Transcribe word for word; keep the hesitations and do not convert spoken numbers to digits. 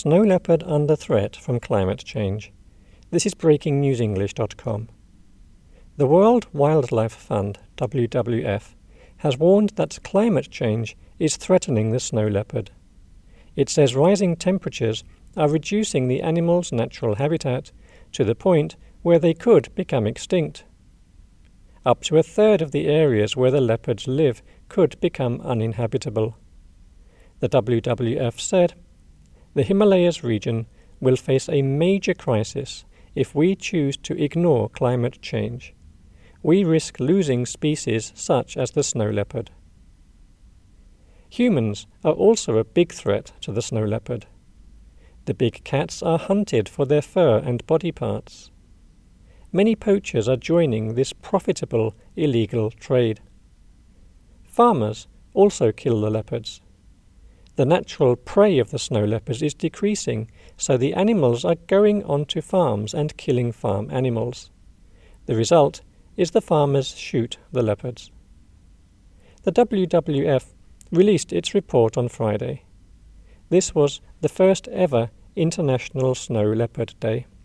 Snow leopard under threat from climate change. This is breaking news english dot com. The World Wildlife Fund, W W F, has warned that climate change is threatening the snow leopard. It says rising temperatures are reducing the animal's natural habitat to the point where they could become extinct. Up to a third of the areas where the leopards live could become uninhabitable. The W W F said, "The Himalayas region will face a major crisis if we choose to ignore climate change. We risk losing species such as the snow leopard." Humans are also a big threat to the snow leopard. The big cats are hunted for their fur and body parts. Many poachers are joining this profitable illegal trade. Farmers also kill the leopards. The natural prey of the snow leopards is decreasing, so the animals are going onto farms and killing farm animals. The result is the farmers shoot the leopards. The W W F released its report on Friday. This was the first ever International Snow Leopard Day.